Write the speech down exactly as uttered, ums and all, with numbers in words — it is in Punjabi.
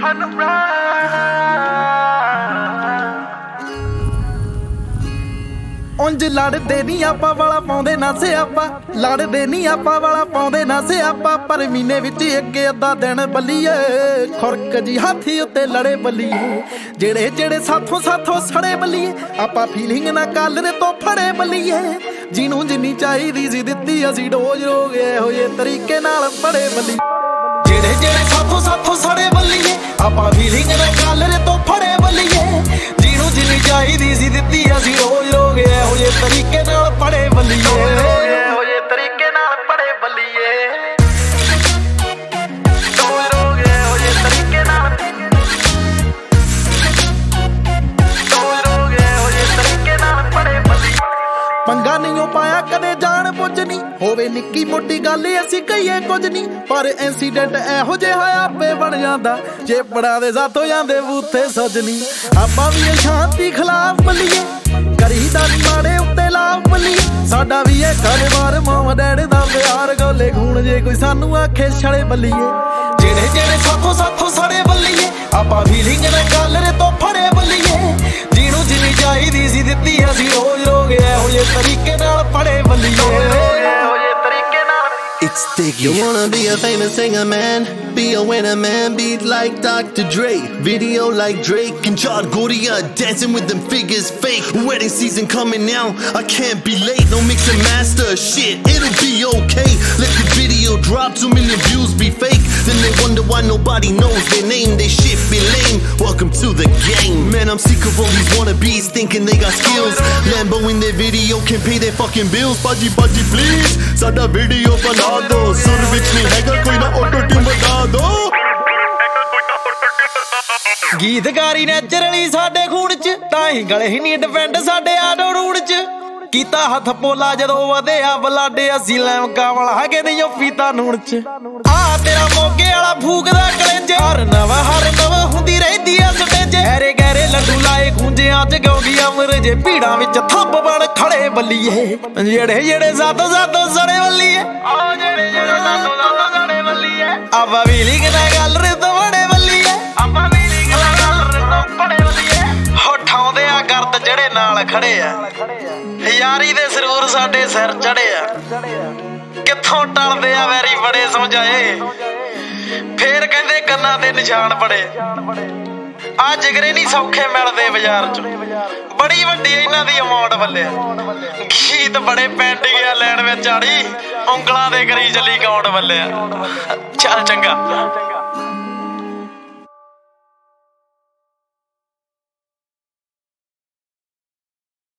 ਉਂਝ ਲੜਦੇ ਨੀ ਆਪਾ ਵਾਲਾ ਪਾਉਂਦੇ ਨਾ ਸਿਆਪਾ ਲੜਦੇ ਨੀ ਆਪਾ ਵਾਲਾ ਪਾਉਂਦੇ ਨਾ ਸਿਆਪਾ ਪਰ ਮਹੀਨੇ ਵਿੱਚ ਇੱਕ ਅੱਧਾ ਦਿਨ ਬੱਲੀਏ ਖੁਰਕ ਜੀ ਹਾਥੀ ਉੱਤੇ ਲੜੇ ਬੱਲੀਏ ਜਿਹੜੇ ਜਿਹੜੇ ਸਾਥੋਂ ਸਾਥੋਂ ਸੜੇ ਬੱਲੀਏ ਆਪਾਂ ਫੀਲਿੰਗ ਨਾ ਕਾਲਰੇ ਤੋਂ ਫੜੇ ਬੱਲੀਏ ਜਿਹਨੂੰ ਜਿੰਨੀ ਚਾਹੀਦੀ ਸੀ ਦਿੱਤੀ ਅਸੀਂ ਡੋਜ਼ ਹੋ ਗਏ ਹੋਏ ਤਰੀਕੇ ਨਾਲ ਫੜੇ ਬੱਲੀ ਜਿਹੜੇ ਜਿਹੜੇ ਸਾਥੋਂ ਸਾਥੋਂ ਸੜੇ ਬੱਲੀਏ ਆਪਾਂ ਫੀਲਿੰਗ ਨਾ ਕਾਲਰੇ ਤੋਂ ਫੜੇ ਬੱਲੀਏ ਜਿਹਨੂੰ ਜਿੰਨੀ ਚਾਹੀਦੀ ਸੀ ਦਿੱਤੀ ਅਸੀਂ ਰੋਜ਼ ਹੋ ਗਏ ਹੋਏ ਤਰੀਕੇ ਨਾਲ ਪੜੇ ਬੱਲੀਏ ਹੋਏ ਤਰੀਕੇ ਨਾਲ ਪੜੇ ਬੱਲੀਏ ਰੋਜ਼ ਹੋ ਗਏ ਹੋਏ ਤਰੀਕੇ ਨਾਲ ਰੋਜ਼ ਹੋ ਗਏ ਹੋਏ ਤਰੀਕੇ ਨਾਲ ਪੜੇ ਬੱਲੀਏ ਪੰਗਾ ਨਹੀਂ ਪਾਇਆ ਕਦੇ ਜਾਣ ਬੁੱਝ ਨਹੀਂ ਹੋਵੇ ਨਿੱਕੀ ਮੋਟੀ ਗੱਲ ਅਸੀਂ ਕਹੀਏ ਕੁਝ ਨਹੀਂ ਪਰ ਇੰਸੀਡੈਂਟ ਇਹੋ ਜਿਹਾ ਆਪੇ ਬਣ ਜਾਂਦਾ ਜੇ ਪੜਾ ਦੇ ਸਾਥੋਂ ਜਾਂਦੇ ਬੂਥੇ ਸਜਣੀ ਆਪਾਂ ਵੀ ਇਹ ਸ਼ਾਂਤੀ ਖਿਲਾਫ ਬੱਲੀਏ ਕਰੀਦਾ ਨੀ ਮਾੜੇ ਉੱਤੇ ਲਾਭ ਬੱਲੀਏ ਸਾਡਾ ਵੀ ਇਹ ਘਰ-ਬਾਰ ਮਾਂ ਡੈਡੀ ਦਾ ਪਿਆਰ ਗੋਲੇ ਖੂਨ ਜੇ ਕੋਈ ਸਾਨੂੰ ਆਖੇ ਛੜੇ ਬੱਲੀਏ ਜਿਹੜੇ ਜਿਹੜੇ ਸਾਥੋਂ ਸਾਥੋਂ ਸੜੇ ਬੱਲੀਏ ਆਪਾਂ ਫੀਲਿੰਗ ਨਾ ਕਾਲਰੇ ਤੋਂ ਫੜੇ ਬੱਲੀਏ ਜਿਹਨੂੰ ਜਿੰਨੀ ਚਾਹੀਦੀ ਸੀ ਦਿੱਤੀ ਅਸੀਂ ਰੋਜ਼ ਹੋ ਗਏ ਹੋਏ ਤਰੀਕੇ ਨਾਲ ਪੜੇ ਬੱਲੀਏ It's Diggy. You wanna be a famous singer, man? Be a winner, man. Beat like Doctor Dre. Video like Drake and Chad Goria. Dancing with them figures fake. Wedding season coming now. I can't be late. No mix and master. Shit, it'll be okay. Let the video drop. Two million views be fake. Then they wonder why nobody knows their name. They shit be lame. Welcome to the game. Man, I'm sick of all these wannabes thinking they got skills. Lambo in their video can pay their fucking bills. Baji, baji, please. Sada video bana do. Sur vich nahi hega koi na auto tune bata do. ਗੀਤਕਾਰੀ ਨੈਚਰਲੀ ਸਾਡੇ ਖੂਨ ਚ ਤਾਂ ਹੀ ਗਲੇ ਹੀ ਨਹੀਂ ਡਿਪੈਂਡ ਸਾਡੇ ਆਟੋ ਰੂੜ ਚ ਕੀਤਾ ਹੱਥ ਪੋਲਾ ਜਦੋਂ ਵਧਿਆ ਬਲਾਡੇ ਅਸੀਂ ਲੈਮਕਾ ਵਾਲਾ ਕੇ ਨਹੀਂ ਪੀਤਾ ਨੂਣ ਚ ਆ ਤੇਰਾ ਮੋਗੇ ਵਾਲਾ ਫੂਕਦਾ ਕਲੇਂਜ ਹਰ ਨਵਾਂ ਹਰ ਨਵਾਂ ਹੁੰਦੀ ਰਹਿੰਦੀ ਆ ਸਟੇਜ ਗਹਿਰੇ ਗਹਿਰੇ ਲੱਡੂ ਲਾਏ ਖੂੰਜਿਆਂ ਚ ਗਾਉਂਦੀ ਅਮਰ ਜੇ ਭੀੜਾਂ ਵਿੱਚ ਥੱਬ ਬਣ ਖੜੇ ਬੱਲੀਏ ਜਿਹੜੇ ਜਿਹੜੇ ਸਾਤੋਂ ਸਾਤੋਂ ਸੜੇ ਬੱਲੀਏ ਆ ਜਿਹੜੇ ਜਿਹੜੇ ਸਾਤੋਂ ਸਾਤੋਂ ਸੜੇ ਬੱਲੀਏ ਆਪਾਂ ਫੀਲਿੰਗ ਨਾ ਗੱਲ ਰੇ ਤੋਂ ਬੜੇ ਬੱਲੀਏ ਆਪਾਂ ਫੀਲਿੰਗ ਨਾ ਗੱਲ ਰੇ ਤੋਂ ਬੜੇ ਬੱਲੀਏ ਹੋਠਾਉਂਦੇ ਆ ਗਰਦ ਜਿਹੜੇ ਨਾਲ ਖੜੇ ਆ ਯਾਰੀ ਦੇ ਸਰੂਰ ਸਾਡੇ ਸਿਰ ਚੜੇ ਆ ਕਿੱਥੋਂ ਟਲਦੇ ਆ ਵੈਰੀ ਬੜੇ ਸਮਝਾਏ ਫੇਰ ਕਹਿੰਦੇ ਕੰਨਾਂ ਦੇ ਨਿਸ਼ਾਨ ਬੜੇ ਆ ਜਿਗਰੇ ਨਹੀਂ ਸੌਖੇ ਮਿਲਦੇ ਬਾਜ਼ਾਰ ਚ ਬੜੀ ਵੱਡੀ ਇਹਨਾਂ ਦੀ ਅਮਾਉਂਟ ਬੱਲਿਆ ਗੀਤ ਬੜੇ ਪੈਂਡਿੰਗ ਆ ਲੈਣ ਵਿੱਚ ਆੜੀ ਉਂਗਲਾਂ ਦੇ ਕਰੀ ਚੱਲੀ ਕਾਉਂਟ ਬੱਲਿਆ ਚੱਲ ਚੰਗਾ